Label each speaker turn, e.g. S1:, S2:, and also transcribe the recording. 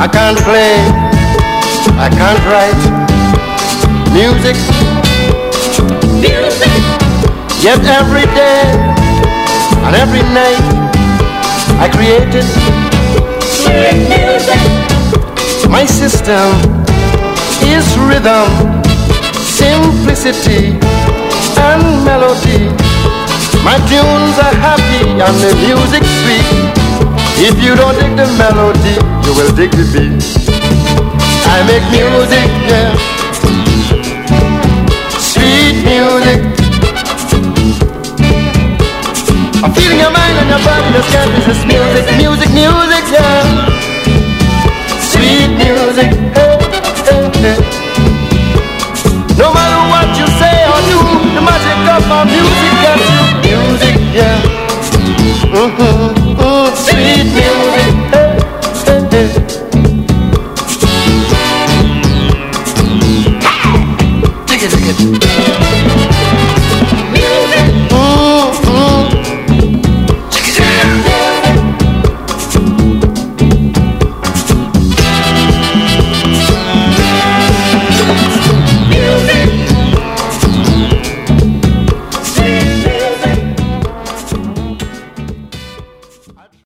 S1: I can't play, I can't write music. Music. Yet every day and every night I created sweet music. My system is rhythm, simplicity and melody. My tunes are happy and the music sweet. If you don't dig the melody, you will dig the beat. I make music, yeah, sweet music. I'm feeling your mind and your body, just can't resist music, music, music, yeah. Sweet music, hey, hey, hey. No matter what you say or do, the magic of my music gets you. Music, yeah. Sweet music.